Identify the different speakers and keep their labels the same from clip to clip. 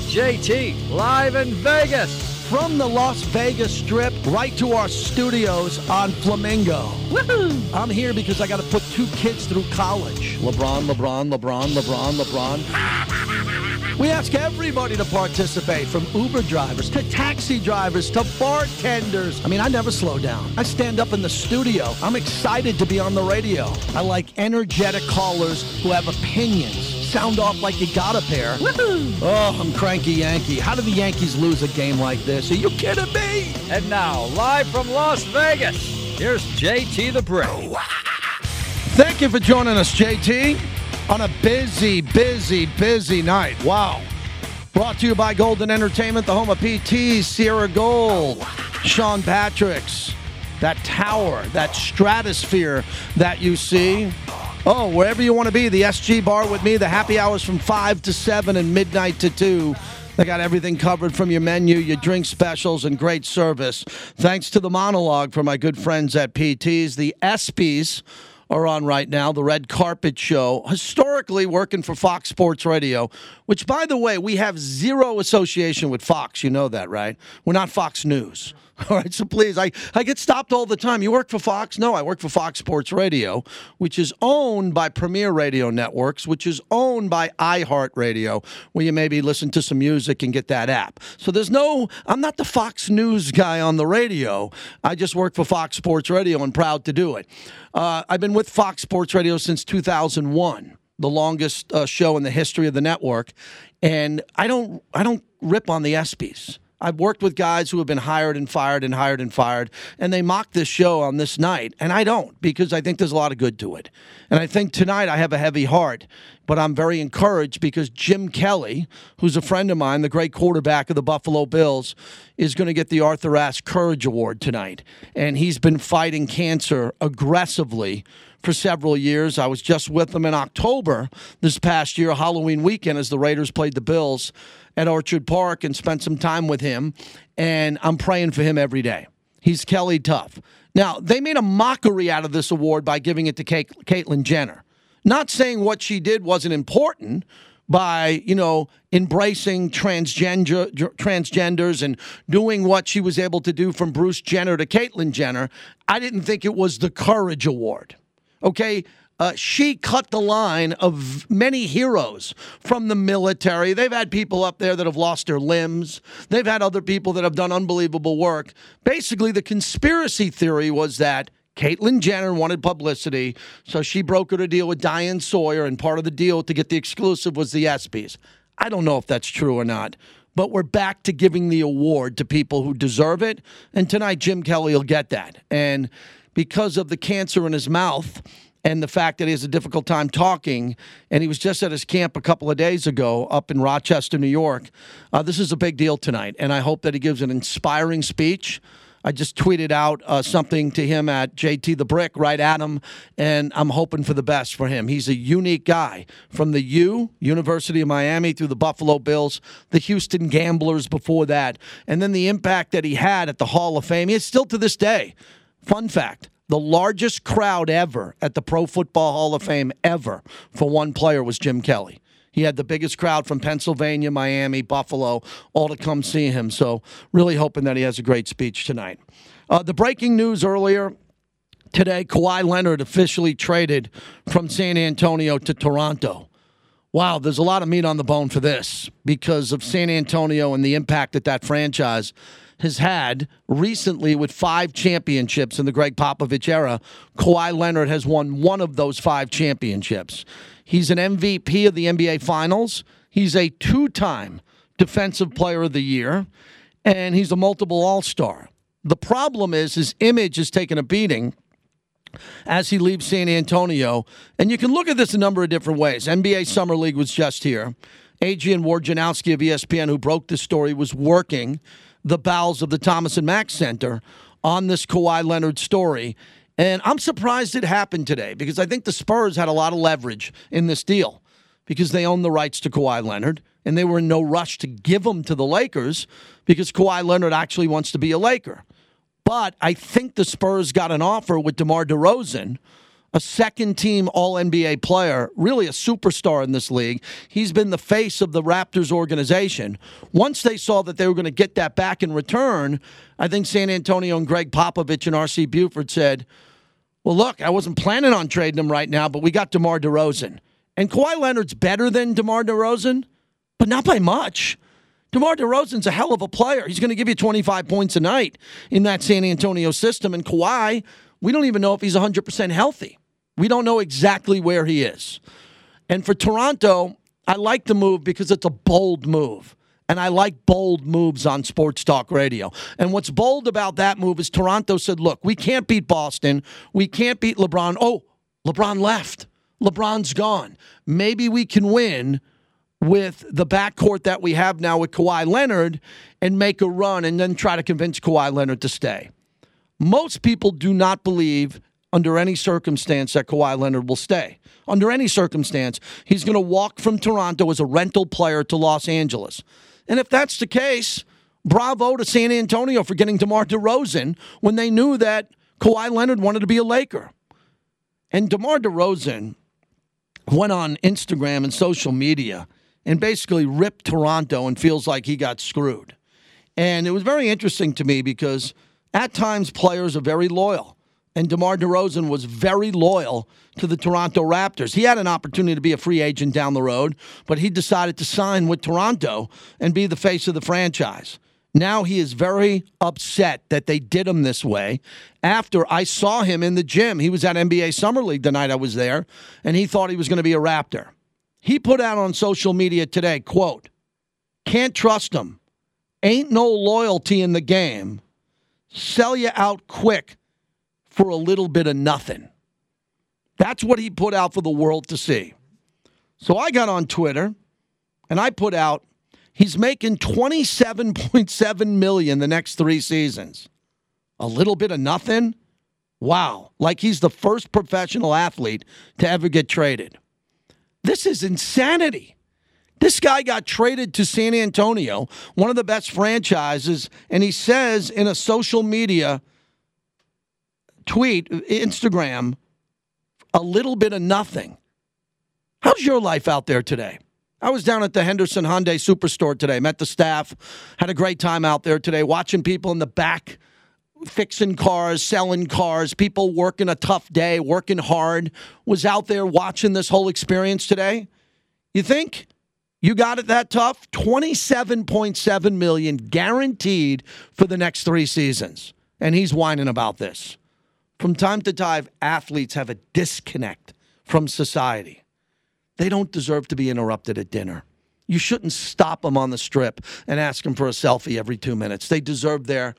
Speaker 1: JT, live in Vegas.
Speaker 2: From the Las Vegas Strip right to our studios on Flamingo. Woohoo! I'm here because I got to put 2 kids through college. LeBron. We ask everybody to participate, from Uber drivers to taxi drivers to bartenders. I never slow down. I stand up in the studio. I'm excited to be on the radio. I like energetic callers who have opinions. Sound off like you got a pair. Woohoo! Oh, I'm cranky Yankee. How do the Yankees lose a game like this? Are you kidding me?
Speaker 1: And now, live from Las Vegas, here's JT the Brick.
Speaker 2: Thank you for joining us, JT, on a busy night. Wow. Brought to you by Golden Entertainment, the home of PT, Sierra Gold, Sean Patrick's, that tower, that stratosphere that you see. Oh, wherever you want to be, the SG Bar with me, the happy hours from 5 to 7 and midnight to 2. They got everything covered from your menu, your drink specials, and great service. Thanks to the monologue from my good friends at PT's. The ESPYs are on right now, the Red Carpet Show, historically working for Fox Sports Radio, which, by the way, we have zero association with Fox. You know that, right? We're not Fox News. All right, so please, I get stopped all the time. You work for Fox? No, I work for Fox Sports Radio, which is owned by Premier Radio Networks, which is owned by iHeartRadio, where you maybe listen to some music and get that app. So I'm not the Fox News guy on the radio. I just work for Fox Sports Radio and proud to do it. I've been with Fox Sports Radio since 2001, the longest show in the history of the network, and I don't rip on the ESPYs. I've worked with guys who have been hired and fired, and they mock this show on this night, and I don't, because I think there's a lot of good to it. And I think tonight I have a heavy heart, but I'm very encouraged because Jim Kelly, who's a friend of mine, the great quarterback of the Buffalo Bills, is going to get the Arthur Ashe Courage Award tonight. And he's been fighting cancer aggressively for several years. I was just with him in October this past year, Halloween weekend, as the Raiders played the Bills at Orchard Park, and spent some time with him, and I'm praying for him every day. He's Kelly tough. Now, they made a mockery out of this award by giving it to Caitlyn Jenner. Not saying what she did wasn't important by, embracing transgenders and doing what she was able to do from Bruce Jenner to Caitlyn Jenner. I didn't think it was the Courage Award. Okay? She cut the line of many heroes from the military. They've had people up there that have lost their limbs. They've had other people that have done unbelievable work. Basically, the conspiracy theory was that Caitlyn Jenner wanted publicity, so she brokered a deal with Diane Sawyer, and part of the deal to get the exclusive was the ESPYs. I don't know if that's true or not, but we're back to giving the award to people who deserve it, and tonight Jim Kelly will get that. And because of the cancer in his mouth and the fact that he has a difficult time talking, and he was just at his camp a couple of days ago up in Rochester, New York, this is a big deal tonight, and I hope that he gives an inspiring speech. I just tweeted out something to him at JT the Brick, right at him, and I'm hoping for the best for him. He's a unique guy, from the University of Miami, through the Buffalo Bills, the Houston Gamblers before that, and then the impact that he had at the Hall of Fame. He is still to this day. Fun fact, the largest crowd ever at the Pro Football Hall of Fame ever for one player was Jim Kelly. He had the biggest crowd from Pennsylvania, Miami, Buffalo, all to come see him. So really hoping that he has a great speech tonight. The breaking news earlier today, Kawhi Leonard officially traded from San Antonio to Toronto. Wow, there's a lot of meat on the bone for this because of San Antonio and the impact that franchise has had recently with 5 championships in the Greg Popovich era. Kawhi Leonard has won one of those 5 championships. He's an MVP of the NBA Finals. He's a 2-time Defensive Player of the Year, and he's a multiple All-Star. The problem is his image has taken a beating as he leaves San Antonio, and you can look at this a number of different ways. NBA Summer League was just here. Adrian Wojnarowski of ESPN, who broke this story, was working the bowels of the Thomas and Mack Center on this Kawhi Leonard story. And I'm surprised it happened today because I think the Spurs had a lot of leverage in this deal because they own the rights to Kawhi Leonard, and they were in no rush to give them to the Lakers because Kawhi Leonard actually wants to be a Laker. But I think the Spurs got an offer with DeMar DeRozan a second-team All-NBA player, really a superstar in this league. He's been the face of the Raptors organization. Once they saw that they were going to get that back in return, I think San Antonio and Greg Popovich and R.C. Buford said, well, look, I wasn't planning on trading him right now, but we got DeMar DeRozan. And Kawhi Leonard's better than DeMar DeRozan, but not by much. DeMar DeRozan's a hell of a player. He's going to give you 25 points a night in that San Antonio system. And Kawhi, we don't even know if he's 100% healthy. We don't know exactly where he is. And for Toronto, I like the move because it's a bold move. And I like bold moves on sports talk radio. And what's bold about that move is Toronto said, look, we can't beat Boston. We can't beat LeBron. Oh, LeBron left. LeBron's gone. Maybe we can win with the backcourt that we have now with Kawhi Leonard and make a run and then try to convince Kawhi Leonard to stay. Most people do not believe under any circumstance that Kawhi Leonard will stay. Under any circumstance, he's going to walk from Toronto as a rental player to Los Angeles. And if that's the case, bravo to San Antonio for getting DeMar DeRozan when they knew that Kawhi Leonard wanted to be a Laker. And DeMar DeRozan went on Instagram and social media and basically ripped Toronto and feels like he got screwed. And it was very interesting to me because at times players are very loyal. And DeMar DeRozan was very loyal to the Toronto Raptors. He had an opportunity to be a free agent down the road, but he decided to sign with Toronto and be the face of the franchise. Now he is very upset that they did him this way. After I saw him in the gym, he was at NBA Summer League the night I was there, and he thought he was going to be a Raptor. He put out on social media today, quote, "Can't trust him. Ain't no loyalty in the game. Sell you out quick for a little bit of nothing." That's what he put out for the world to see. So I got on Twitter, and I put out, he's making $27.7 million the next 3 seasons. A little bit of nothing? Wow. Like he's the first professional athlete to ever get traded. This is insanity. This guy got traded to San Antonio, one of the best franchises, and he says in a social media tweet, Instagram, a little bit of nothing. How's your life out there today? I was down at the Henderson Hyundai Superstore today, met the staff, had a great time out there today, watching people in the back fixing cars, selling cars, people working a tough day, working hard, was out there watching this whole experience today. You think you got it that tough? $27.7 million guaranteed for the next 3 seasons. And he's whining about this. From time to time, athletes have a disconnect from society. They don't deserve to be interrupted at dinner. You shouldn't stop them on the strip and ask them for a selfie every 2 minutes. They deserve their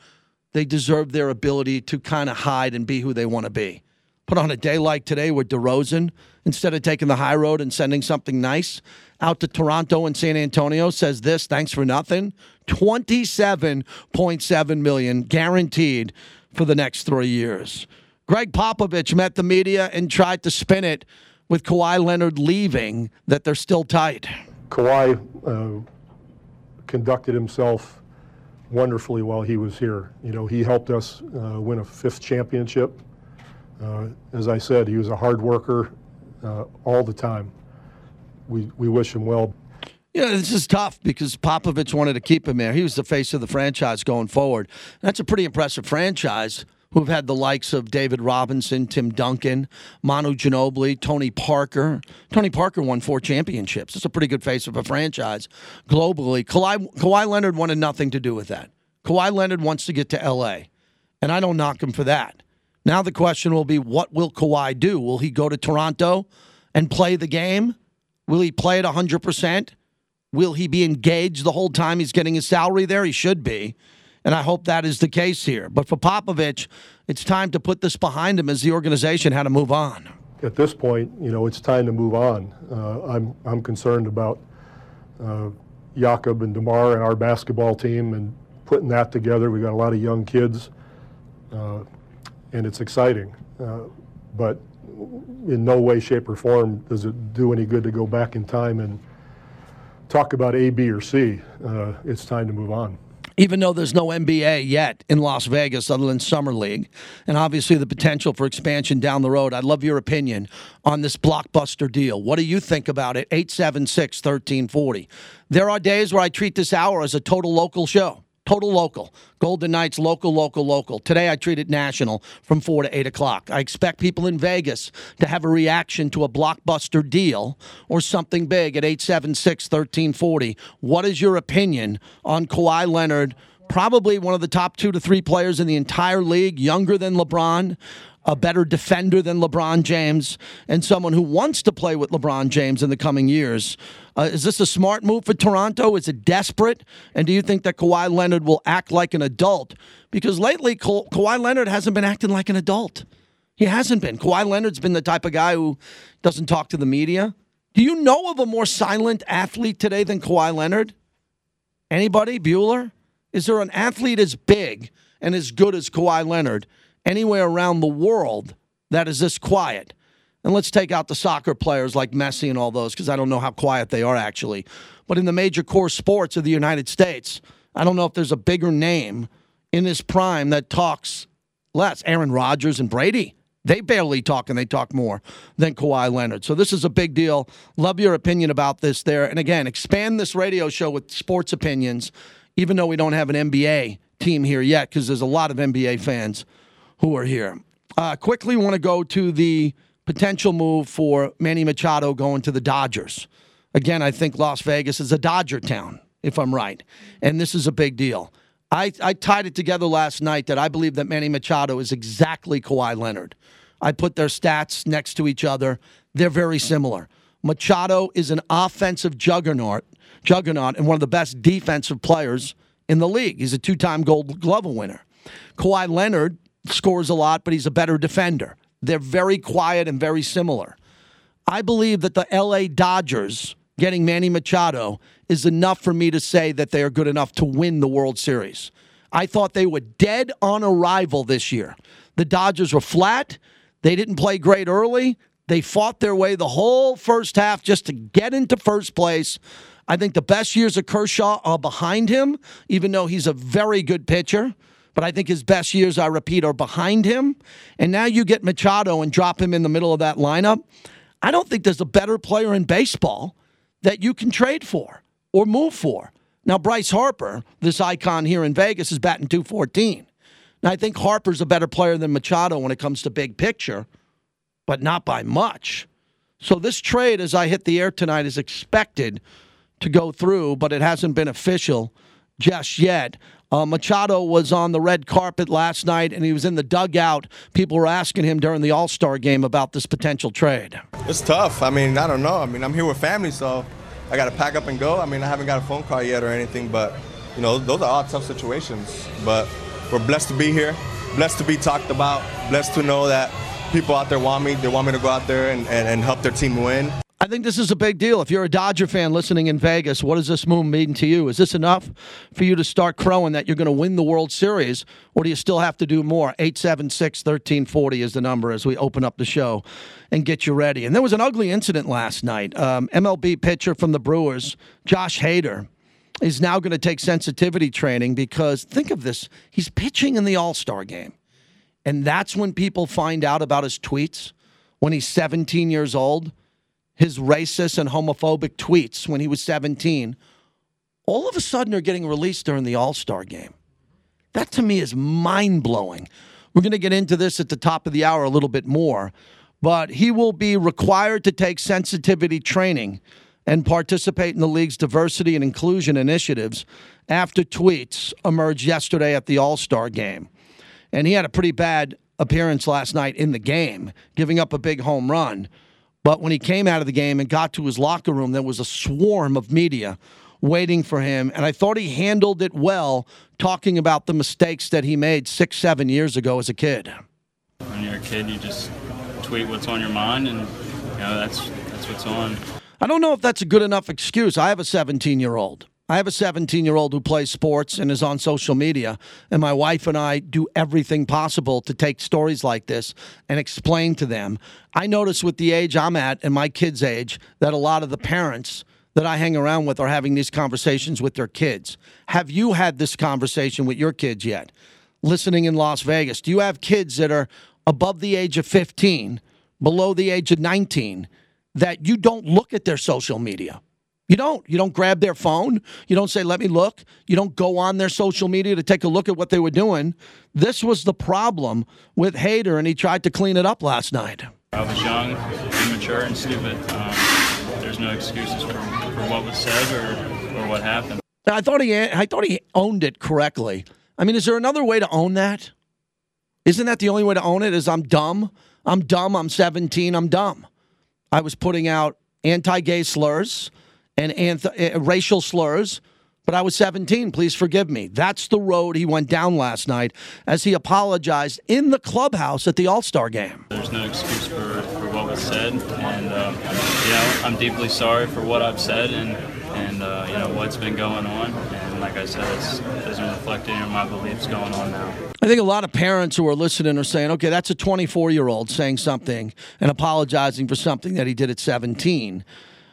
Speaker 2: ability to kind of hide and be who they want to be. But on a day like today with DeRozan, instead of taking the high road and sending something nice out to Toronto and San Antonio, says this, thanks for nothing, $27.7 million guaranteed for the next 3 years. Greg Popovich met the media and tried to spin it with Kawhi Leonard leaving that they're still tight.
Speaker 3: Kawhi conducted himself wonderfully while he was here. You know, he helped us win a 5th championship. As I said, he was a hard worker all the time. We wish him well.
Speaker 2: You know, this is tough because Popovich wanted to keep him there. He was the face of the franchise going forward. That's a pretty impressive franchise who've had the likes of David Robinson, Tim Duncan, Manu Ginobili, Tony Parker. Tony Parker won 4 championships. It's a pretty good face of a franchise globally. Kawhi Leonard wanted nothing to do with that. Kawhi Leonard wants to get to L.A., and I don't knock him for that. Now the question will be, what will Kawhi do? Will he go to Toronto and play the game? Will he play at 100%? Will he be engaged the whole time he's getting his salary there? He should be. And I hope that is the case here. But for Popovich, it's time to put this behind him as the organization had to move on.
Speaker 3: At this point, you know, it's time to move on. I'm concerned about Jakob and DeMar and our basketball team and putting that together. We've got a lot of young kids, and it's exciting. But in no way, shape, or form does it do any good to go back in time and talk about A, B, or C. It's time to move on.
Speaker 2: even though there's no NBA yet in Las Vegas other than Summer League, and obviously the potential for expansion down the road. I'd love your opinion on this blockbuster deal. What do you think about it? 876-1340. There are days where I treat this hour as a total local show. Total local. Golden Knights, local, local, local. Today I treat it national from 4 to 8 o'clock. I expect people in Vegas to have a reaction to a blockbuster deal or something big at 876-1340. What is your opinion on Kawhi Leonard? Probably one of the top 2 to 3 players in the entire league, younger than LeBron, a better defender than LeBron James, and someone who wants to play with LeBron James in the coming years. Is this a smart move for Toronto? Is it desperate? And do you think that Kawhi Leonard will act like an adult? Because lately, Kawhi Leonard hasn't been acting like an adult. He hasn't been. Kawhi Leonard's been the type of guy who doesn't talk to the media. Do you know of a more silent athlete today than Kawhi Leonard? Anybody? Bueller? Is there an athlete as big and as good as Kawhi Leonard anywhere around the world that is this quiet? And let's take out the soccer players like Messi and all those, because I don't know how quiet they are actually. But in the major core sports of the United States, I don't know if there's a bigger name in his prime that talks less. Aaron Rodgers and Brady, they barely talk, and they talk more than Kawhi Leonard. So this is a big deal. Love your opinion about this there. And again, expand this radio show with sports opinions, even though we don't have an NBA team here yet, because there's a lot of NBA fans who are here. Quickly want to go to the potential move for Manny Machado going to the Dodgers. Again, I think Las Vegas is a Dodger town, if I'm right. And this is a big deal. I tied it together last night that I believe that Manny Machado is exactly Kawhi Leonard. I put their stats next to each other. They're very similar. Machado is an offensive juggernaut and one of the best defensive players in the league. He's a 2-time Gold Glove winner. Kawhi Leonard scores a lot, but he's a better defender. They're very quiet and very similar. I believe that the LA Dodgers getting Manny Machado is enough for me to say that they are good enough to win the World Series. I thought they were dead on arrival this year. The Dodgers were flat. They didn't play great early. They fought their way the whole first half just to get into first place. I think the best years of Kershaw are behind him, even though he's a very good pitcher. But I think his best years, I repeat, are behind him. And now you get Machado and drop him in the middle of that lineup. I don't think there's a better player in baseball that you can trade for or move for. Now, Bryce Harper, this icon here in Vegas, is batting .214. Now, I think Harper's a better player than Machado when it comes to big picture, but not by much. So this trade, as I hit the air tonight, is expected to go through, but it hasn't been official just yet. Machado was on the red carpet last night, and he was in the dugout. People were asking him during the All-Star game about this potential trade.
Speaker 4: It's tough. I mean, I don't know. I mean, I'm here with family, so I got to pack up and go. I mean, I haven't got a phone call yet or anything, but, you know, those are all tough situations. But we're blessed to be here, blessed to be talked about, blessed to know that people out there want me. They want me to go out there and help their team win.
Speaker 2: I think this is a big deal. If you're a Dodger fan listening in Vegas, what does this move mean to you? Is this enough for you to start crowing that you're going to win the World Series, or do you still have to do more? 876-1340 is the number as we open up the show and get you ready. And there was an ugly incident last night. MLB pitcher from the Brewers, Josh Hader, is now going to take sensitivity training because, think of this, he's pitching in the All-Star game. And that's when people find out about his tweets when he's 17 years old. His racist and homophobic tweets when he was 17, all of a sudden are getting released during the All-Star game. That, to me, is mind-blowing. We're going to get into this at the top of the hour a little bit more, but he will be required to take sensitivity training and participate in the league's diversity and inclusion initiatives after tweets emerged yesterday at the All-Star game. And he had a pretty bad appearance last night in the game, giving up a big home run. But when he came out of the game and got to his locker room, there was a swarm of media waiting for him. And I thought he handled it well, talking about the mistakes that he made 6-7 years ago as a kid.
Speaker 5: When you're a kid, you just tweet what's on your mind, and that's what's on.
Speaker 2: I don't know if that's a good enough excuse. I have a 17-year-old. I have a 17-year-old who plays sports and is on social media, and my wife and I do everything possible to take stories like this and explain to them. I notice with the age I'm at and my kids' age that a lot of the parents that I hang around with are having these conversations with their kids. Have you had this conversation with your kids yet? Listening in Las Vegas, do you have kids that are above the age of 15, below the age of 19, that you don't look at their social media? You don't. You don't grab their phone. You don't say, let me look. You don't go on their social media to take a look at what they were doing. This was the problem with Hader, and he tried to clean it up last night.
Speaker 5: I was young, immature, and stupid. There's no excuses for what was said or what happened.
Speaker 2: I thought he owned it correctly. I mean, is there another way to own that? Isn't that the only way to own it? Is I'm dumb. I'm dumb. I'm 17. I'm dumb. I was putting out anti-gay slurs and racial slurs, but I was 17. Please forgive me. That's the road he went down last night as he apologized in the clubhouse at the All-Star game.
Speaker 5: There's no excuse for what was said, and I'm deeply sorry for what I've said and what's been going on. And like I said, it doesn't reflect any of my beliefs going on now.
Speaker 2: I think a lot of parents who are listening are saying, okay, that's a 24-year-old saying something and apologizing for something that he did at 17.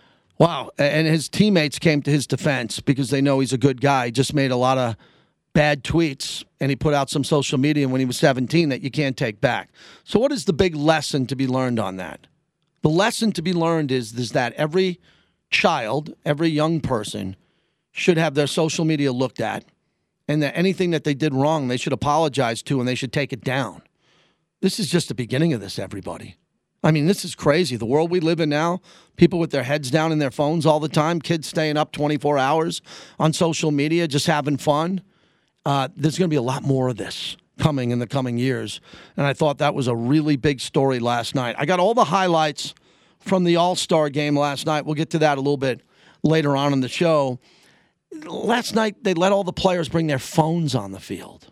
Speaker 2: Wow. And his teammates came to his defense because they know he's a good guy. He just made a lot of bad tweets, and he put out some social media when he was 17 that you can't take back. So what is the big lesson to be learned on that? The lesson to be learned is that every child, every young person should have their social media looked at, and that anything that they did wrong, they should apologize to, and they should take it down. This is just the beginning of this, everybody. I mean, this is crazy. The world we live in now, people with their heads down in their phones all the time, kids staying up 24 hours on social media, just having fun. There's going to be a lot more of this coming in the coming years. And I thought that was a really big story last night. I got all the highlights from the All-Star game last night. We'll get to that a little bit later on in the show. Last night, they let all the players bring their phones on the field.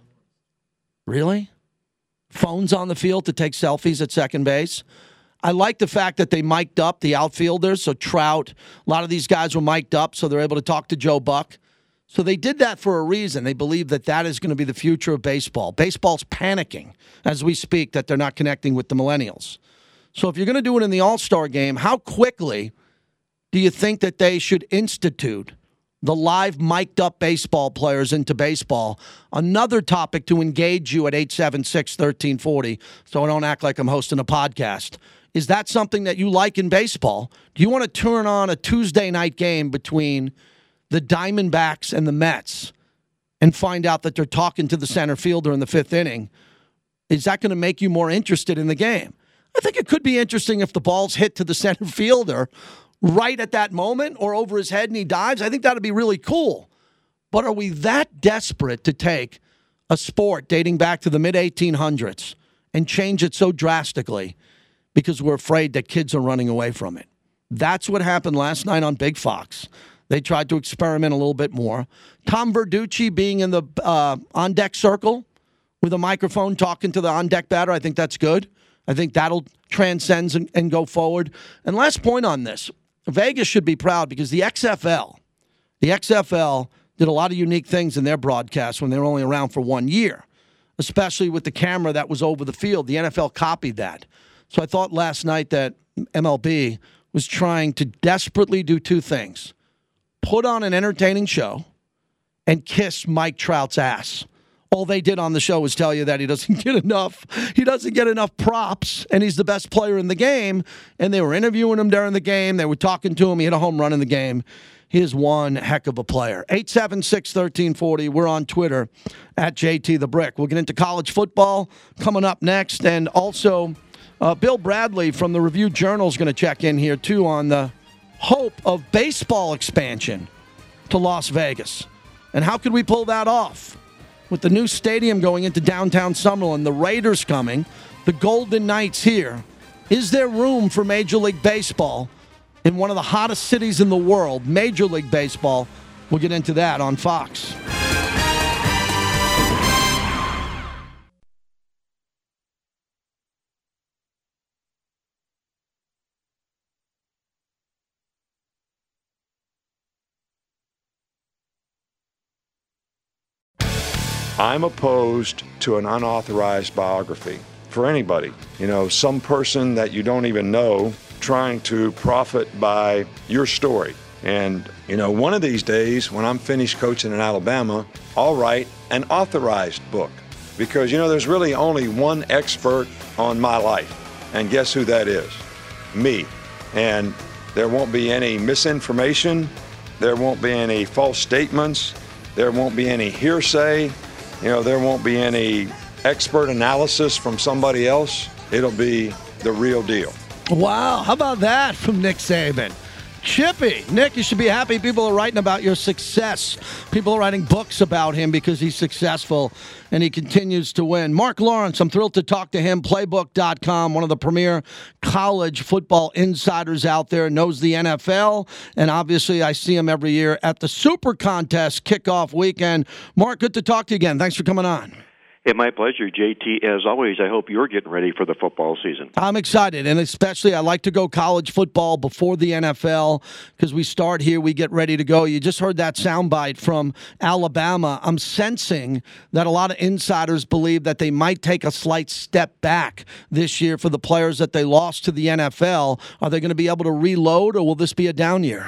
Speaker 2: Really? Phones on the field to take selfies at second base? I like the fact that they mic'd up the outfielders. So Trout, a lot of these guys were mic'd up, so they're able to talk to Joe Buck. So they did that for a reason. They believe that is going to be the future of baseball. Baseball's panicking as we speak that they're not connecting with the millennials. So if you're going to do it in the All-Star game, how quickly do you think that they should institute the live mic'd up baseball players into baseball? Another topic to engage you at 876-1340, so I don't act like I'm hosting a podcast. Is that something that you like in baseball? Do you want to turn on a Tuesday night game between the Diamondbacks and the Mets and find out that they're talking to the center fielder in the fifth inning? Is that going to make you more interested in the game? I think it could be interesting if the ball's hit to the center fielder right at that moment or over his head and he dives. I think that would be really cool. But are we that desperate to take a sport dating back to the mid-1800s and change it so drastically because we're afraid that kids are running away from it? That's what happened last night on Big Fox. They tried to experiment a little bit more. Tom Verducci being in the on-deck circle with a microphone talking to the on-deck batter, I think that's good. I think that'll transcend and go forward. And last point on this, Vegas should be proud because the XFL did a lot of unique things in their broadcast when they were only around for 1 year, especially with the camera that was over the field. The NFL copied that. So I thought last night that MLB was trying to desperately do two things: put on an entertaining show and kiss Mike Trout's ass. All they did on the show was tell you that he doesn't get enough props, and he's the best player in the game. And they were interviewing him during the game. They were talking to him. He hit a home run in the game. He is one heck of a player. 876-1340. We're on Twitter at JT the Brick. We'll get into college football coming up next. And also, Bill Bradley from the Review-Journal is going to check in here, too, on the hope of baseball expansion to Las Vegas. And how could we pull that off? With the new stadium going into downtown Summerlin, the Raiders coming, the Golden Knights here, is there room for Major League Baseball in one of the hottest cities in the world, Major League Baseball? We'll get into that on Fox.
Speaker 6: I'm opposed to an unauthorized biography for anybody. You know, some person that you don't even know trying to profit by your story. And, one of these days when I'm finished coaching in Alabama, I'll write an authorized book. Because, there's really only one expert on my life. And guess who that is? Me. And there won't be any misinformation. There won't be any false statements. There won't be any hearsay. There won't be any expert analysis from somebody else. It'll be the real deal.
Speaker 2: Wow, how about that from Nick Saban? Chippy. Nick, you should be happy people are writing about your success. People are writing books about him because he's successful and he continues to win. Mark Lawrence, I'm thrilled to talk to him. Playbook.com, one of the premier college football insiders out there, knows the NFL. And obviously, I see him every year at the Super Contest kickoff weekend. Mark, good to talk to you again. Thanks for coming on.
Speaker 7: Hey, my pleasure, JT. As always, I hope you're getting ready for the football season.
Speaker 2: I'm excited, and especially I like to go college football before the NFL because we start here, we get ready to go. You just heard that soundbite from Alabama. I'm sensing that a lot of insiders believe that they might take a slight step back this year for the players that they lost to the NFL. Are they going to be able to reload, or will this be a down year?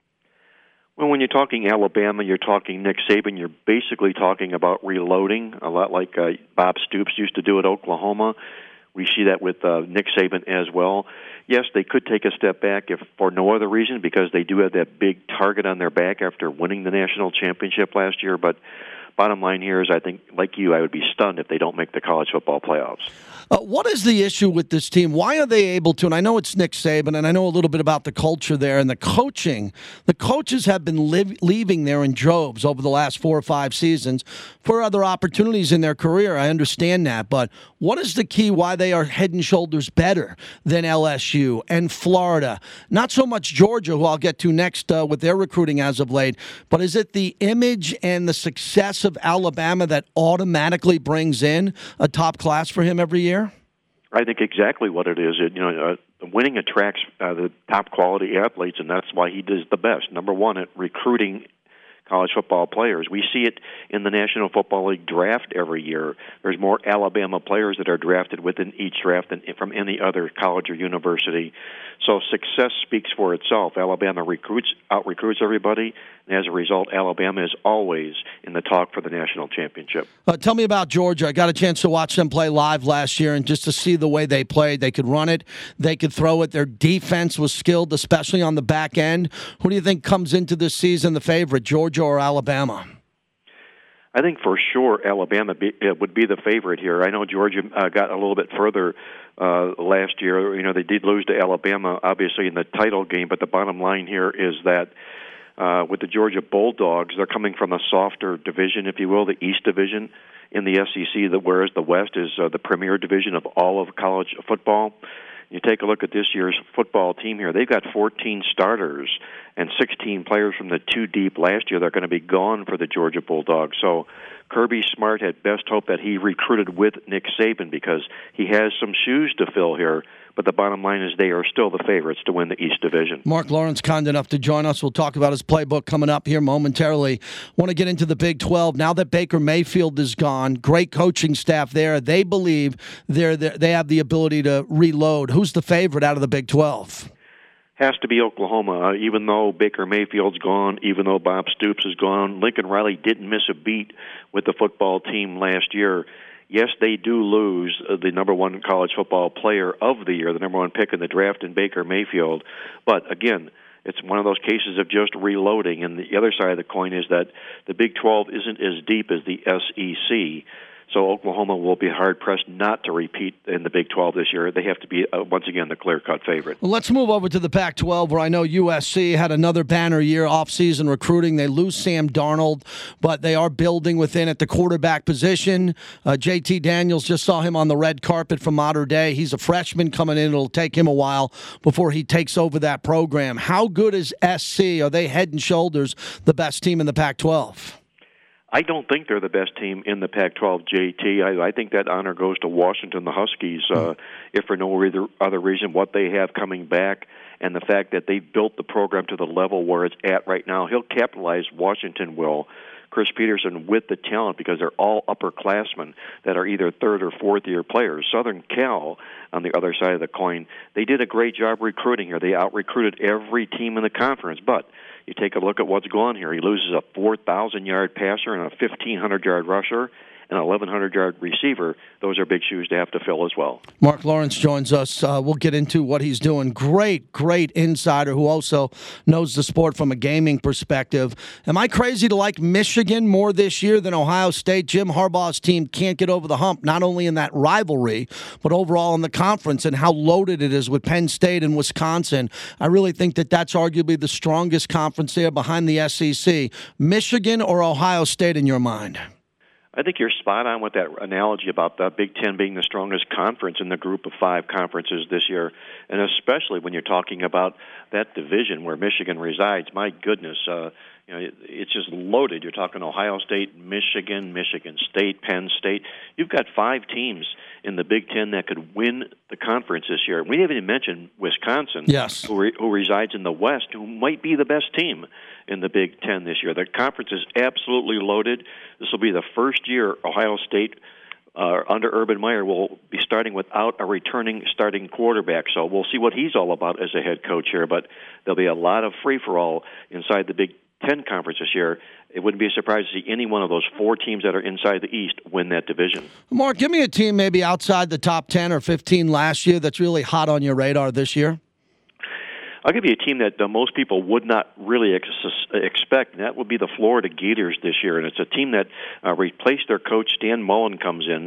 Speaker 7: Well, when you're talking Alabama, you're talking Nick Saban, you're basically talking about reloading, a lot like Bob Stoops used to do at Oklahoma. We see that with Nick Saban as well. Yes, they could take a step back if for no other reason, because they do have that big target on their back after winning the national championship last year. But bottom line here is, I think, like you, I would be stunned if they don't make the college football playoffs.
Speaker 2: What is the issue with this team? Why are they able to? And I know it's Nick Saban, and I know a little bit about the culture there and the coaching. The coaches have been leaving there in droves over the last 4 or 5 seasons for other opportunities in their career. I understand that. But what is the key why they are head and shoulders better than LSU and Florida? Not so much Georgia, who I'll get to next with their recruiting as of late, but is it the image and the success of Alabama that automatically brings in a top class for him every year?
Speaker 7: I think exactly what it is. Winning attracts the top quality athletes, and that's why he does the best. Number one, at recruiting college football players. We see it in the National Football League draft every year. There's more Alabama players that are drafted within each draft than from any other college or university. So success speaks for itself. Alabama out-recruits everybody, and as a result, Alabama is always in the talk for the national championship.
Speaker 2: Tell me about Georgia. I got a chance to watch them play live last year, and just to see the way they played. They could run it. They could throw it. Their defense was skilled, especially on the back end. Who do you think comes into this season the favorite, Georgia or Alabama?
Speaker 7: I think for sure Alabama would be the favorite here. I know Georgia got a little bit further last year. They did lose to Alabama, obviously, in the title game, but the bottom line here is that with the Georgia Bulldogs, they're coming from a softer division, if you will, the East Division in the SEC, whereas the West is the premier division of all of college football. You take a look at this year's football team here. They've got 14 starters and 16 players from the two deep last year. They're going to be gone for the Georgia Bulldogs. So Kirby Smart had best hope that he recruited with Nick Saban because he has some shoes to fill here. But the bottom line is they are still the favorites to win the East Division. Mark
Speaker 2: Lawrence, kind enough to join us. We'll talk about his playbook coming up here momentarily. Want to get into the Big 12. Now that Baker Mayfield is gone, great coaching staff there. They believe they have the ability to reload. Who's the favorite out of the Big 12?
Speaker 7: Has to be Oklahoma. Even though Baker Mayfield's gone, even though Bob Stoops is gone, Lincoln Riley didn't miss a beat with the football team last year. Yes, they do lose the number one college football player of the year, the number one pick in the draft in Baker Mayfield. But again, it's one of those cases of just reloading. And the other side of the coin is that the Big 12 isn't as deep as the SEC. So Oklahoma will be hard-pressed not to repeat in the Big 12 this year. They have to be, once again, the clear-cut favorite.
Speaker 2: Well, let's move over to the Pac-12, where I know USC had another banner year off-season recruiting. They lose Sam Darnold, but they are building within at the quarterback position. JT Daniels, just saw him on the red carpet from Mater Dei. He's a freshman coming in. It'll take him a while before he takes over that program. How good is SC? Are they head and shoulders the best team in the Pac-12?
Speaker 7: I don't think they're the best team in the Pac-12, JT. I think that honor goes to Washington, the Huskies, if for no other reason, what they have coming back and the fact that they've built the program to the level where it's at right now. He'll capitalize, Washington will, Chris Peterson, with the talent because they're all upperclassmen that are either third or fourth-year players. Southern Cal, on the other side of the coin, they did a great job recruiting here. They out-recruited every team in the conference, but You take a look at what's going on here. He loses a 4,000-yard passer and a 1,500-yard rusher and a 1,100-yard receiver. Those are big shoes to have to fill as well.
Speaker 2: Mark Lawrence joins us. We'll get into what he's doing. Great insider who also knows the sport from a gaming perspective. Am I crazy to like Michigan more this year than Ohio State? Jim Harbaugh's team can't get over the hump, not only in that rivalry, but overall in the conference and how loaded it is with Penn State and Wisconsin. I really think that that's arguably the strongest conference there behind the SEC. Michigan or Ohio State in your mind?
Speaker 7: I think you're spot on with that analogy about the Big Ten being the strongest conference in the group of 5 conferences this year, and especially when you're talking about that division where Michigan resides. My goodness, it's just loaded. You're talking Ohio State, Michigan, Michigan State, Penn State. You've got 5 teams in the Big Ten that could win the conference this year. We haven't even mentioned Wisconsin,
Speaker 2: yes,
Speaker 7: who resides in the West, who might be the best team in the Big Ten this year. The conference is absolutely loaded. This will be the first year Ohio State under Urban Meyer will be starting without a returning starting quarterback. So we'll see what he's all about as a head coach here. But there'll be a lot of free-for-all inside the Big Ten conference this year. It wouldn't be a surprise to see any one of those 4 teams that are inside the East win that division.
Speaker 2: Mark, give me a team maybe outside the top 10 or 15 last year that's really hot on your radar this year.
Speaker 7: I'll give you a team that most people would not really expect, and that would be the Florida Gators this year. And it's a team that replaced their coach. Dan Mullen comes in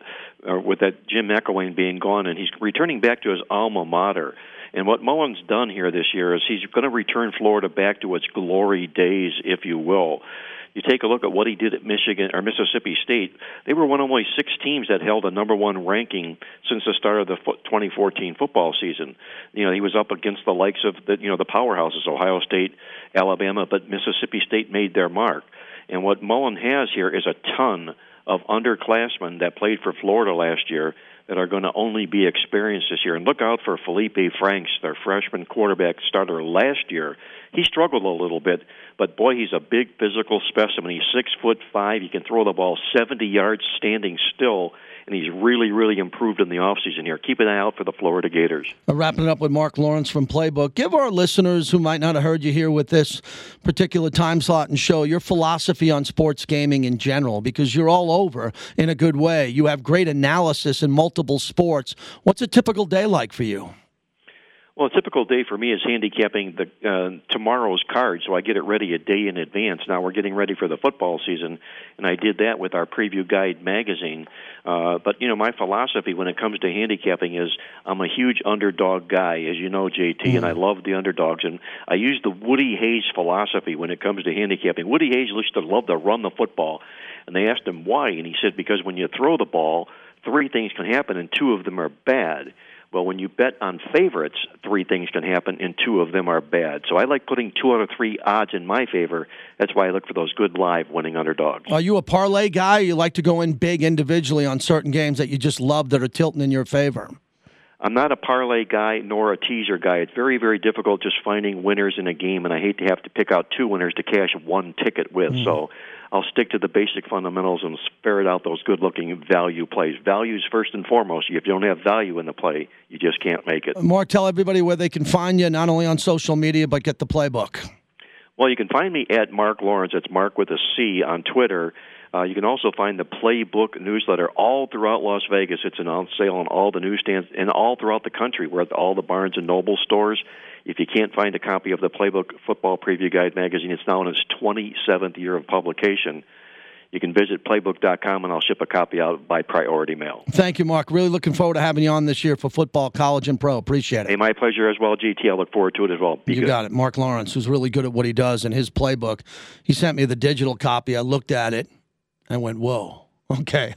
Speaker 7: with that Jim McElwain being gone, and he's returning back to his alma mater. And what Mullen's done here this year is he's going to return Florida back to its glory days, if you will. You take a look at what he did at Michigan or Mississippi State. They were one of only 6 teams that held a number 1 ranking since the start of the 2014 football season. You know, he was up against the likes of the powerhouses, Ohio State, Alabama, but Mississippi State made their mark. And what Mullen has here is a ton of underclassmen that played for Florida last year that are going to only be experienced this year. And look out for Felipe Franks, their freshman quarterback starter last year. He struggled a little bit, but boy, he's a big physical specimen. He's 6'5". He can throw the ball 70 yards standing still, and he's really improved in the offseason here. Keep an eye out for the Florida Gators.
Speaker 2: Wrapping it up with Mark Lawrence from Playbook. Give our listeners who might not have heard you here with this particular time slot and show your philosophy on sports gaming in general, because you're all over in a good way. You have great analysis in multiple sports. What's a typical day like for you?
Speaker 7: Well, a typical day for me is handicapping the tomorrow's card, so I get it ready a day in advance. Now we're getting ready for the football season, and I did that with our Preview Guide magazine. But, my philosophy when it comes to handicapping is I'm a huge underdog guy, as you know, JT, and I love the underdogs. And I use the Woody Hayes philosophy when it comes to handicapping. Woody Hayes used to love to run the football, and they asked him why, and he said because when you throw the ball, 3 things can happen, and 2 of them are bad. Well, when you bet on favorites, 3 things can happen, and 2 of them are bad. So I like putting 2 out of 3 odds in my favor. That's why I look for those good live winning underdogs.
Speaker 2: Are you a parlay guy? Or you like to go in big individually on certain games that you just love that are tilting in your favor?
Speaker 7: I'm not a parlay guy nor a teaser guy. It's very, very difficult just finding winners in a game, and I hate to have to pick out 2 winners to cash 1 ticket with. So I'll stick to the basic fundamentals and ferret out those good-looking value plays. Value's first and foremost. If you don't have value in the play, you just can't make it.
Speaker 2: Mark, tell everybody where they can find you, not only on social media, but get the playbook.
Speaker 7: Well, you can find me at Mark Lawrence. That's Mark with a C on Twitter. You can also find the Playbook newsletter all throughout Las Vegas. It's on sale on all the newsstands and all throughout the country. We're at all the Barnes & Noble stores. If you can't find a copy of the Playbook Football Preview Guide magazine, it's now in its 27th year of publication. You can visit playbook.com, and I'll ship a copy out by priority mail.
Speaker 2: Thank you, Mark. Really looking forward to having you on this year for football, college, and pro. Appreciate it.
Speaker 7: Hey, my pleasure as well, GT. I look forward to it as well. Be good.
Speaker 2: Got it. Mark Lawrence, who's really good at what he does, and his playbook. He sent me the digital copy. I looked at it. I went, whoa, okay,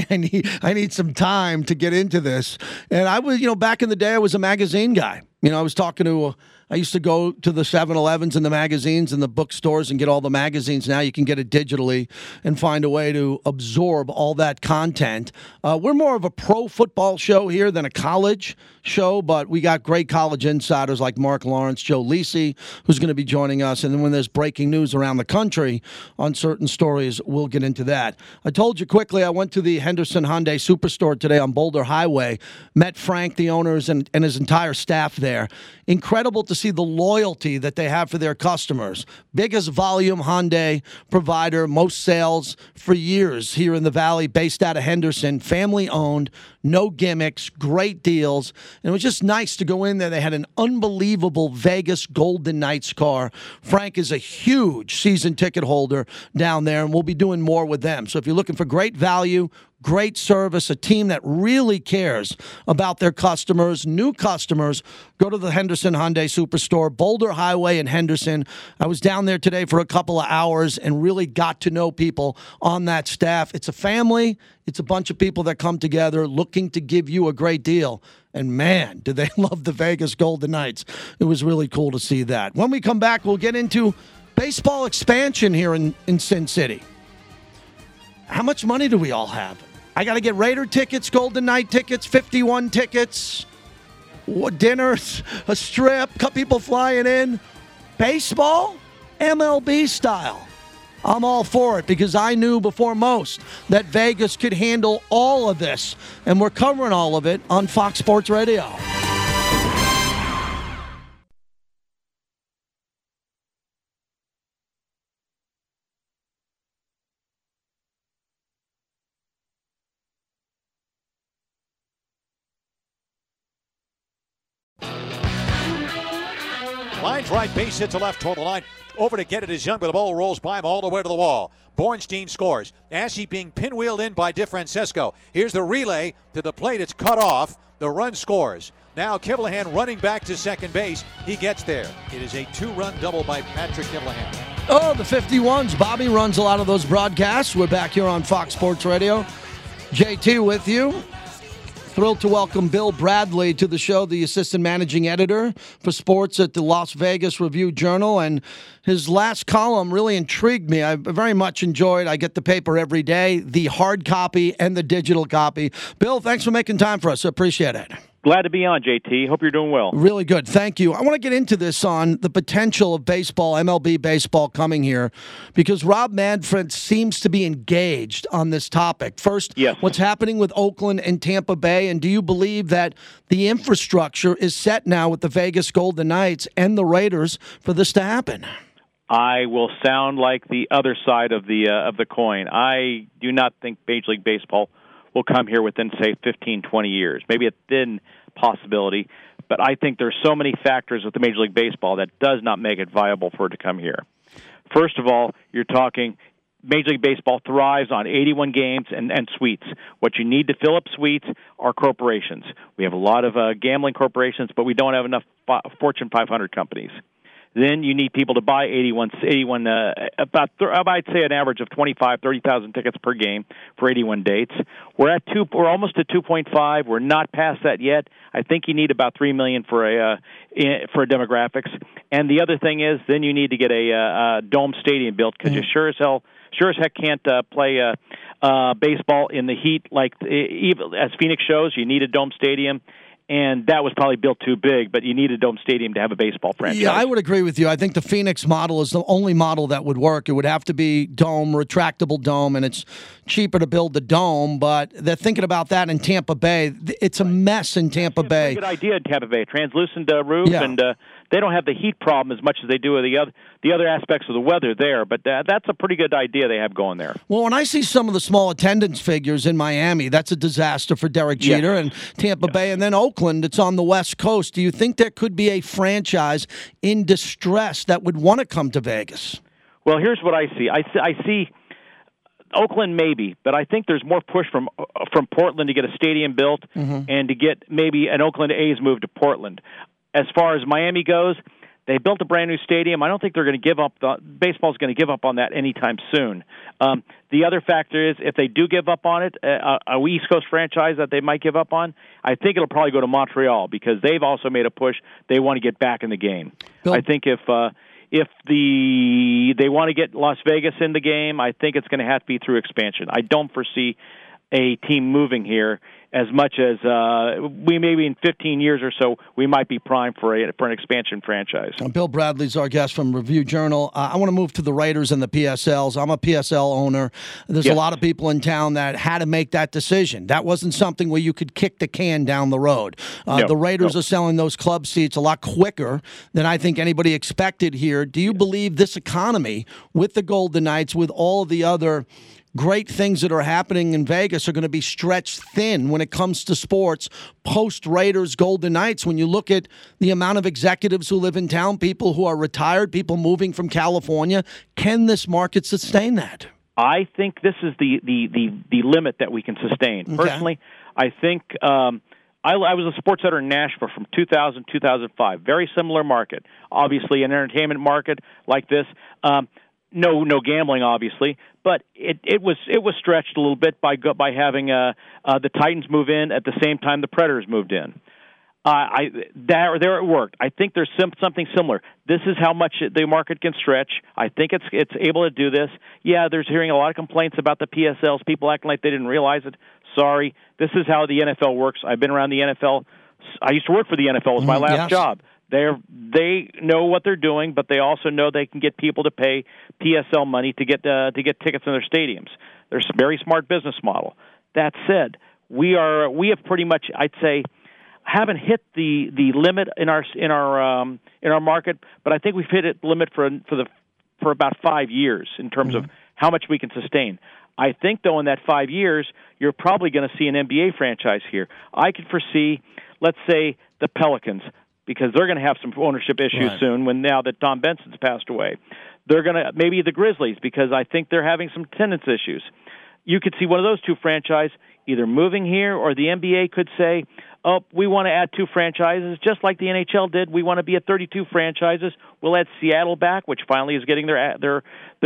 Speaker 2: I need some time to get into this. And I was, back in the day, I was a magazine guy. I was talking to, I used to go to the 7-Elevens and the magazines and the bookstores and get all the magazines. Now you can get it digitally and find a way to absorb all that content. We're more of a pro football show here than a college show, but we got great college insiders like Mark Lawrence, Joe Lisi, who's going to be joining us. And then when there's breaking news around the country on certain stories, we'll get into that. I told you quickly, I went to the Henderson Hyundai Superstore today on Boulder Highway, met Frank, the owners, and his entire staff there. there. Incredible to see the loyalty that they have for their customers. Biggest volume Hyundai provider, most sales for years here in the Valley, based out of Henderson, family owned, no gimmicks, great deals. And it was just nice to go in there. They had an unbelievable Vegas Golden Knights car. Frank is a huge season ticket holder down there, and we'll be doing more with them. So if you're looking for great value, great service, a team that really cares about their customers, new customers, go to the Henderson Hyundai Superstore, Boulder Highway in Henderson. I was down there today for a couple of hours and really got to know people on that staff. It's a family. It's a bunch of people that come together looking to give you a great deal. And man, do they love the Vegas Golden Knights. It was really cool to see that. When we come back, we'll get into baseball expansion here in Sin City. How much money do we all have? I got to get Raider tickets, Golden Knight tickets, 51 tickets, dinners, a strip, couple people flying in. Baseball, MLB style. I'm all for it because I knew before most that Vegas could handle all of this. And we're covering all of it on Fox Sports Radio.
Speaker 8: Lines right, base hit to left toward the line. Over to get it is Young, but the ball rolls by him all the way to the wall. Bornstein scores. Ashe being pinwheeled in by DeFrancesco. Here's the relay to the plate. It's cut off. The run scores. Now Kivlahan running back to second base. He gets there. It is a 2-run double by Patrick Kivlahan.
Speaker 2: Oh, the 51s. Bobby runs a lot of those broadcasts. We're back here on Fox Sports Radio. JT with you. Thrilled to welcome Bill Bradley to the show, the assistant managing editor for sports at the Las Vegas Review-Journal. And his last column really intrigued me. I very much enjoyed. I get the paper every day, the hard copy and the digital copy. Bill, thanks for making time for us. I appreciate it.
Speaker 9: Glad to be on, JT. Hope you're doing well.
Speaker 2: Really good. Thank you. I want to get into this on the potential of baseball, MLB baseball coming here, because Rob Manfred seems to be engaged on this topic. First,
Speaker 9: yes.
Speaker 2: What's happening with Oakland and Tampa Bay, and do you believe that the infrastructure is set now with the Vegas Golden Knights and the Raiders for this to happen?
Speaker 9: I will sound like the other side of the coin. I do not think Major League Baseball will come here within, say, 15, 20 years. Maybe a thin possibility, but I think there's so many factors with the Major League Baseball that does not make it viable for it to come here. First of all, you're talking Major League Baseball thrives on 81 games and suites. What you need to fill up suites are corporations. We have a lot of gambling corporations, but we don't have enough Fortune 500 companies. Then you need people to buy 81 I'd say an average of 25, 30,000 tickets per game for 81 dates. We're almost at 2.5. We're not past that yet. I think you need about 3 million for demographics. And the other thing is, then you need to get a dome stadium built because you sure as heck can't play baseball in the heat like even as Phoenix shows. You need a dome stadium. And that was probably built too big, but you need a dome stadium to have a baseball franchise.
Speaker 2: Yeah, I would agree with you. I think the Phoenix model is the only model that would work. It would have to be dome, retractable dome, and it's cheaper to build the dome, but they're thinking about that in Tampa Bay. It's a mess in Tampa Bay.
Speaker 9: It's a good idea in Tampa Bay. Translucent roof, and they don't have the heat problem as much as they do with the other aspects of the weather there, but that's a pretty good idea they have going there.
Speaker 2: Well, when I see some of the small attendance figures in Miami, that's a disaster for Derek Jeter and Tampa Bay, and then Oakland, it's on the West Coast. Do you think there could be a franchise in distress that would want to come to Vegas?
Speaker 9: Well, here's what I see. I see Oakland maybe, but I think there's more push from Portland to get a stadium built and to get maybe an Oakland A's move to Portland. As far as Miami goes, they built a brand new stadium. I don't think they're going to give up. Baseball's going to give up on that anytime soon. The other factor is if they do give up on it, a East Coast franchise that they might give up on, I think it'll probably go to Montreal because they've also made a push. They want to get back in the game. Bill? I think if they want to get Las Vegas in the game, I think it's going to have to be through expansion. I don't foresee a team moving here as much as we maybe in 15 years or so we might be primed for an expansion franchise.
Speaker 2: Bill Bradley's our guest from Review Journal. I want to move to the Raiders and the PSLs. I'm a PSL owner. There's a lot of people in town that had to make that decision. That wasn't something where you could kick the can down the road. The Raiders are selling those club seats a lot quicker than I think anybody expected here. Do you believe this economy with the Golden Knights, with all the other great things that are happening in Vegas, are going to be stretched thin when it comes to sports post-Raiders Golden Knights? When you look at the amount of executives who live in town, people who are retired, people moving from California, can this market sustain that?
Speaker 9: I think this is the limit that we can sustain. Personally, I think I was a sports editor in Nashville from 2000 to 2005. Very similar market. Obviously, an entertainment market like this. No gambling, obviously, but it was stretched a little bit by having the Titans move in at the same time the Predators moved in. There it worked. I think there's something similar. This is how much the market can stretch. I think it's able to do this. Yeah, there's hearing a lot of complaints about the PSLs. People acting like they didn't realize it. Sorry, this is how the NFL works. I've been around the NFL. I used to work for the NFL. It was my last job. They know what they're doing, but they also know they can get people to pay PSL money to get tickets in their stadiums. There's a very smart business model. That said, we have pretty much, I'd say, haven't hit the limit in our market, but I think we've hit the limit for about 5 years in terms of how much we can sustain. I think, though, in that 5 years, you're probably going to see an NBA franchise here. I could foresee, let's say, the Pelicans, because they're going to have some ownership issues soon now that Tom Benson's passed away. They're going to, maybe the Grizzlies, because I think they're having some attendance issues. You could see one of those two franchises either moving here, or the NBA could say, oh, we want to add 2 franchises, just like the NHL did. We want to be at 32 franchises. We'll add Seattle back, which finally is getting their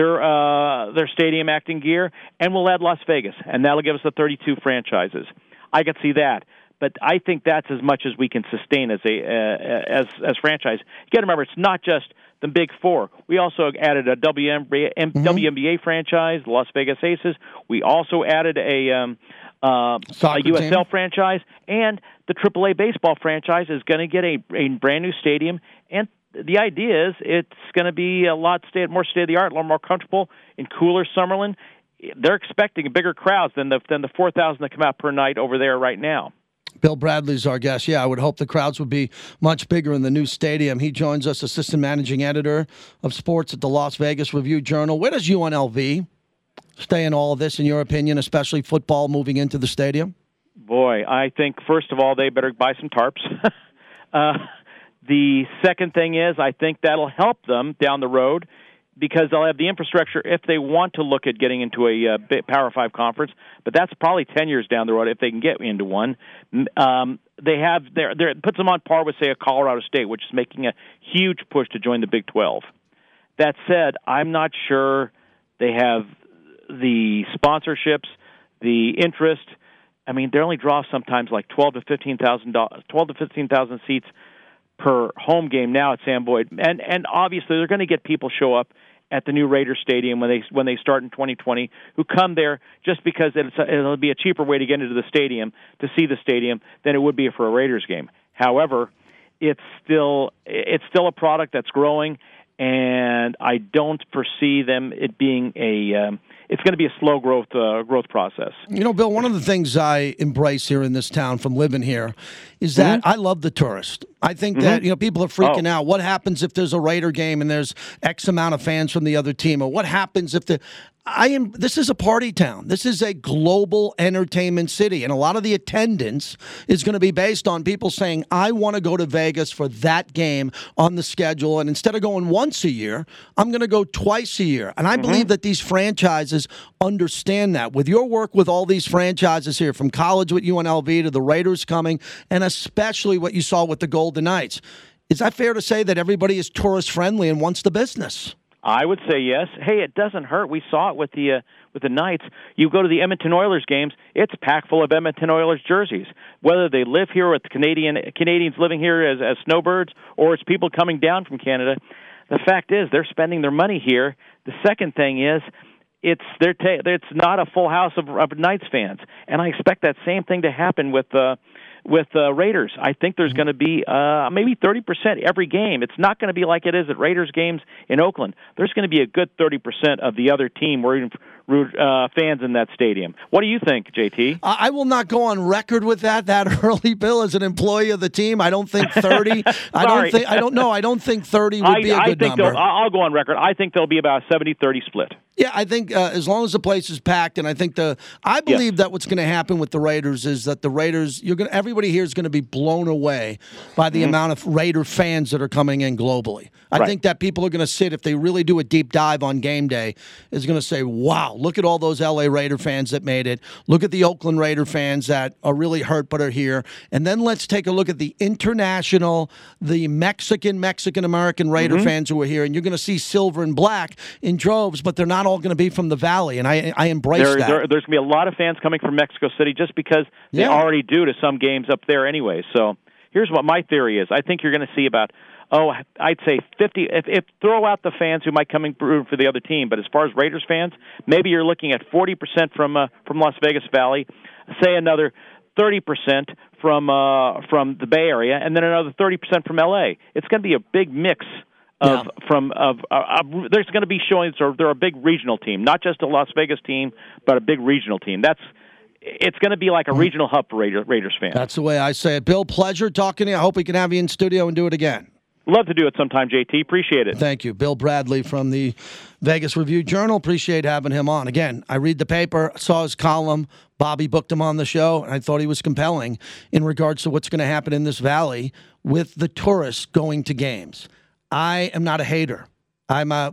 Speaker 9: stadium acting gear, and we'll add Las Vegas, and that'll give us the 32 franchises. I could see that. But I think that's as much as we can sustain as franchise. You got to remember, it's not just the Big Four. We also added a WNBA franchise, the Las Vegas Aces. We also added a USL franchise, and the AAA baseball franchise is going to get a brand new stadium. And the idea is it's going to be a lot more state-of-the-art, a lot more comfortable in cooler Summerlin. They're expecting bigger crowds than the 4,000 that come out per night over there right now.
Speaker 2: Bill Bradley's our guest. Yeah, I would hope the crowds would be much bigger in the new stadium. He joins us, assistant managing editor of sports at the Las Vegas Review Journal. Where does UNLV stay in all of this, in your opinion, especially football moving into the stadium?
Speaker 9: Boy, I think, first of all, they better buy some tarps. The second thing is, I think that'll help them down the road, because they'll have the infrastructure if they want to look at getting into a Power 5 conference, but that's probably 10 years down the road if they can get into one. It puts them on par with, say, a Colorado State, which is making a huge push to join the Big 12. That said, I'm not sure they have the sponsorships, the interest. I mean, they only draw sometimes like 12,000 to 15,000 seats per home game now at Sam Boyd, and obviously they're going to get people show up at the new Raiders Stadium when they start in 2020, who come there just because it'll be a cheaper way to get into the stadium, to see the stadium, than it would be for a Raiders game. However, it's still a product that's growing, and I don't foresee it being it's going to be a slow growth process.
Speaker 2: You know, Bill, one of the things I embrace here in this town from living here is that I love the tourist. I think that, people are freaking out. What happens if there's a Raider game and there's X amount of fans from the other team? Or what happens if this is a party town. This is a global entertainment city, and a lot of the attendance is going to be based on people saying, I want to go to Vegas for that game on the schedule, and instead of going once a year, I'm going to go twice a year. And I believe that these franchises understand that. With your work with all these franchises here, from college with UNLV to the Raiders coming, and especially what you saw with the Golden Knights, is that fair to say that everybody is tourist-friendly and wants the business?
Speaker 9: I would say yes. Hey, it doesn't hurt. We saw it with the Knights. You go to the Edmonton Oilers games, it's packed full of Edmonton Oilers jerseys. Whether they live here with Canadians living here as snowbirds, or it's people coming down from Canada, the fact is they're spending their money here. The second thing is, it's not a full house of Knights fans, and I expect that same thing to happen with Raiders. I think there's going to be maybe 30% every game. It's not going to be like it is at Raiders games in Oakland. There's going to be a good 30% of the other team fans in that stadium. What do you think, JT?
Speaker 2: I will not go on record with that early, Bill, as an employee of the team. I don't think 30. I don't think 30 would be a good number.
Speaker 9: I'll go on record. I think there'll be about a 70-30 split.
Speaker 2: Yeah, I think as long as the place is packed, and I believe that what's going to happen with the Raiders is that the Raiders, everybody here is going to be blown away by the amount of Raider fans that are coming in globally. I think that people are going to sit, if they really do a deep dive on game day, is going to say, wow, look at all those LA Raider fans that made it. Look at the Oakland Raider fans that are really hurt but are here. And then let's take a look at the international, the Mexican-American Raider fans who are here. And you're going to see silver and black in droves, but they're not all going to be from the Valley. And I embrace that.
Speaker 9: There's going to be a lot of fans coming from Mexico City just because they already do to some games up there anyway. So here's what my theory is. I think you're going to see about, I'd say 50. If throw out the fans who might come in for the other team, but as far as Raiders fans, maybe you're looking at 40% from Las Vegas Valley, say another 30% from the Bay Area, and then another 30% from LA. It's going to be a big mix. There's going to be showings. They're a big regional team, not just a Las Vegas team, but a big regional team. It's going to be like a regional hub for Raiders fans.
Speaker 2: That's the way I say it. Bill, pleasure talking to you. I hope we can have you in studio and do it again.
Speaker 9: Love to do it sometime, JT. Appreciate it.
Speaker 2: Thank you. Bill Bradley from the Vegas Review-Journal. Appreciate having him on. Again, I read the paper, saw his column. Bobby booked him on the show, and I thought he was compelling in regards to what's going to happen in this valley with the tourists going to games. I am not a hater. I've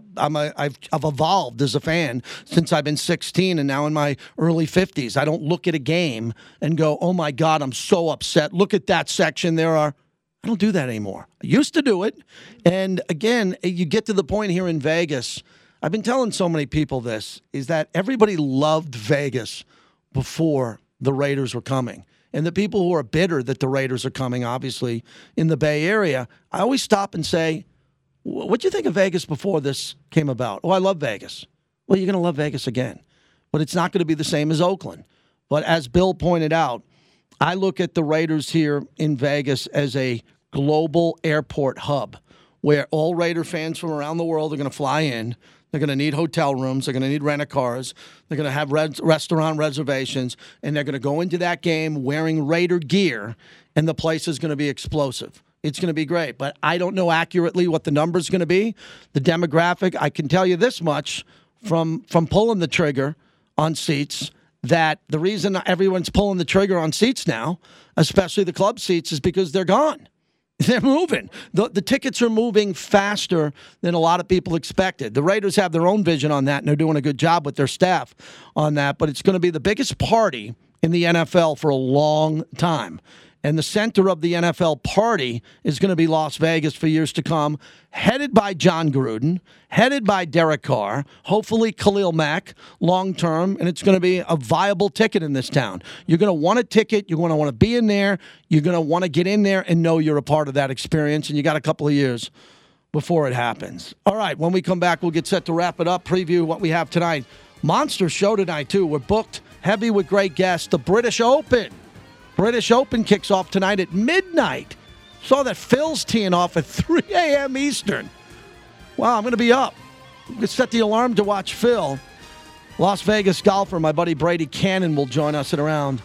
Speaker 2: evolved as a fan since I've been 16 and now in my early 50s. I don't look at a game and go, oh, my God, I'm so upset. Look at that section. I don't do that anymore. I used to do it. And, again, you get to the point here in Vegas. I've been telling so many people this, is that everybody loved Vegas before the Raiders were coming. And the people who are bitter that the Raiders are coming, obviously, in the Bay Area, I always stop and say, what do you think of Vegas before this came about? Oh, I love Vegas. Well, you're going to love Vegas again. But it's not going to be the same as Oakland. But as Bill pointed out, I look at the Raiders here in Vegas as a global airport hub where all Raider fans from around the world are going to fly in. They're going to need hotel rooms. They're going to need rent-a-cars. They're going to have restaurant reservations. And they're going to go into that game wearing Raider gear, and the place is going to be explosive. It's going to be great, but I don't know accurately what the number's going to be. The demographic, I can tell you this much from pulling the trigger on seats, that the reason everyone's pulling the trigger on seats now, especially the club seats, is because they're gone. They're moving. The tickets are moving faster than a lot of people expected. The Raiders have their own vision on that, and they're doing a good job with their staff on that, but it's going to be the biggest party in the NFL for a long time. And the center of the NFL party is going to be Las Vegas for years to come, headed by John Gruden, headed by Derek Carr, hopefully Khalil Mack long-term, and it's going to be a viable ticket in this town. You're going to want a ticket. You're going to want to be in there. You're going to want to get in there and know you're a part of that experience, and you got a couple of years before it happens. All right, when we come back, we'll get set to wrap it up, preview what we have tonight. Monster show tonight, too. We're booked heavy with great guests. The British Open. British Open kicks off tonight at midnight. Saw that Phil's teeing off at 3 a.m. Eastern. Wow, I'm going to be up. I'm going to set the alarm to watch Phil. Las Vegas golfer, my buddy Brady Cannon, will join us at around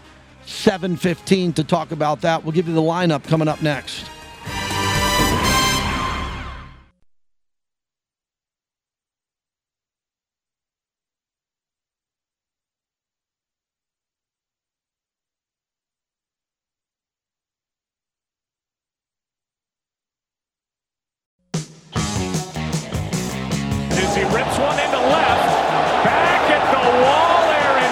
Speaker 2: 7:15 to talk about that. We'll give you the lineup coming up next.
Speaker 10: He rips one into left. Back at the wall,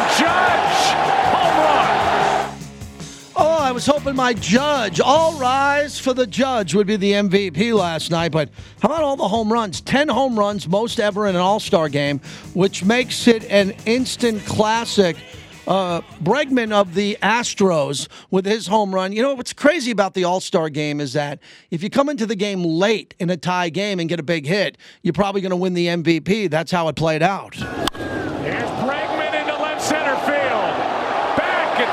Speaker 10: Aaron Judge. Home run.
Speaker 2: Oh, I was hoping my Judge, all rise for the Judge, would be the MVP last night. But how about all the home runs? 10 home runs, most ever in an All-Star game, which makes it an instant classic. Bregman of the Astros with his home run. You know, what's crazy about the All-Star game is that if you come into the game late in a tie game and get a big hit, you're probably going to win the MVP. That's how it played out.
Speaker 10: Here's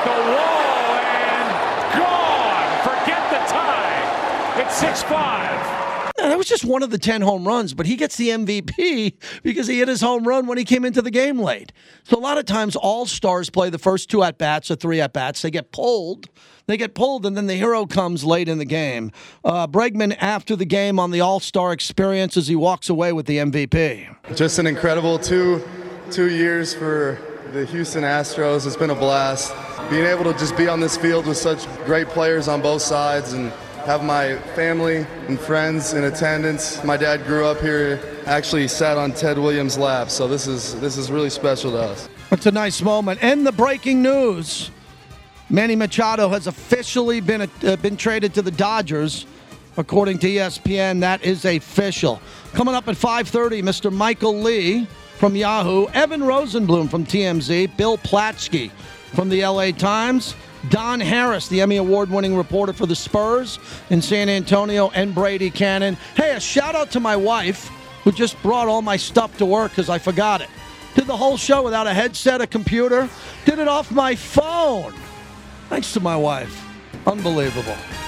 Speaker 10: the wall and gone. Forget the tie. It's 6-5.
Speaker 2: Yeah, that was just one of the 10 home runs, but he gets the MVP because he hit his home run when he came into the game late. So a lot of times all-stars play the first 2 at-bats or 3 at-bats. They get pulled, and then the hero comes late in the game. Bregman, after the game on the all-star experience as he walks away with the MVP.
Speaker 11: Just an incredible two years for the Houston Astros. It's been a blast. Being able to just be on this field with such great players on both sides and have my family and friends in attendance. My dad grew up here, actually sat on Ted Williams' lap, so this is really special to us.
Speaker 2: It's a nice moment. And the breaking news, Manny Machado has officially been traded to the Dodgers. According to ESPN, that is official. Coming up at 5:30, Mr. Michael Lee from Yahoo, Evan Rosenblum from TMZ, Bill Platsky from the LA Times, Don Harris, the Emmy Award-winning reporter for the Spurs in San Antonio, and Brady Cannon. Hey, a shout-out to my wife, who just brought all my stuff to work because I forgot it. Did the whole show without a headset, a computer. Did it off my phone. Thanks to my wife. Unbelievable.